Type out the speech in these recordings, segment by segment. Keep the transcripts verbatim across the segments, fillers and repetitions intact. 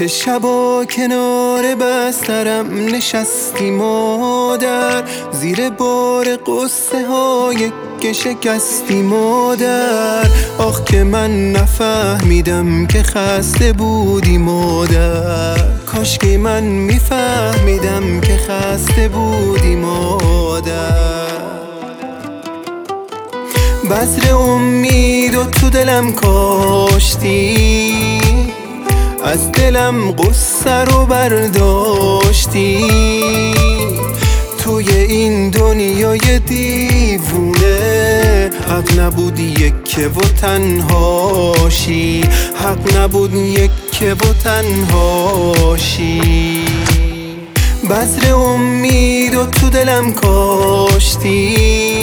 که شبا کنار بسترم نشستی مادر، زیر بار قصه های که شکستی مادر. آخ که من نفهمیدم که خسته بودی مادر، کاش که من میفهمیدم که خسته بودی مادر. بذر امید و تو دلم کاشتی، از دلم قصه رو برداشتی. توی این دنیای دیوونه حق نبود یکه و تنهاشی، حق نبود یکه و تنهاشی. بذر امید و تو دلم کاشتی،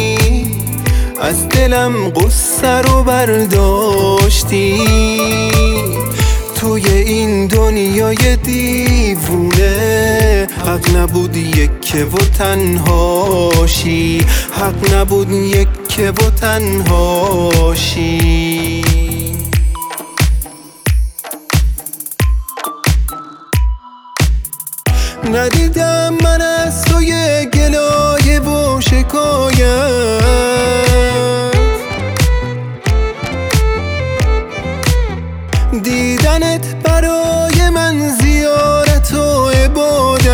از دلم قصه رو برداشتی. توی این دنیای دیوونه حق نبود یکه و تنهاشی، حق نبود یکه و تنهاشی. ندیدم من از توی گلایه و شکایت، دیدنت برای من زیارت و عبادت.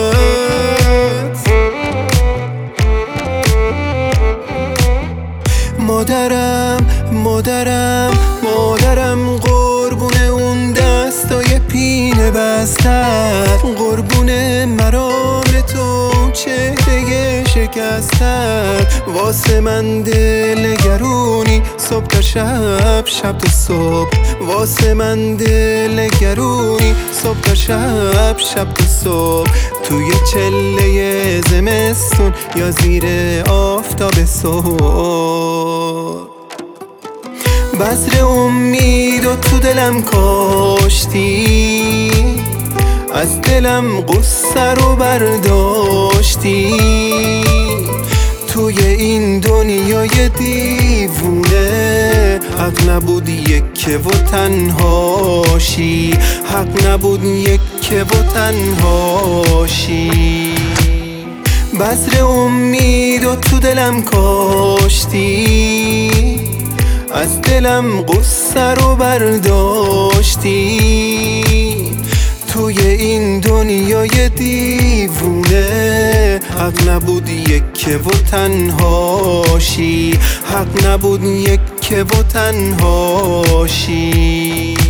مادرم مادرم مادرم قربون اون دستای پینه بستت، قربون مرام تو چهره شکستت. واسه من دل نگرونی صبح تا شب، شب تا صبح. واسه من دل نگرونی صبح تا شب، شب تا صبح. توی چله زمستون یا زیر آفتاب صبح. بذر امید و تو دلم کاشتی، از دلم قصه رو برداشتی. توی این دنیای دیوونه حق نبود یکه و تنهاشی، حق نبود یکه و تنهاشی. بذر امید و تو دلم کاشتی، از دلم قصه رو برداشتی. توی این دنیای دیوونه حق نبود یکه و تنهاشی، حق نبود یکه و تنهاشی.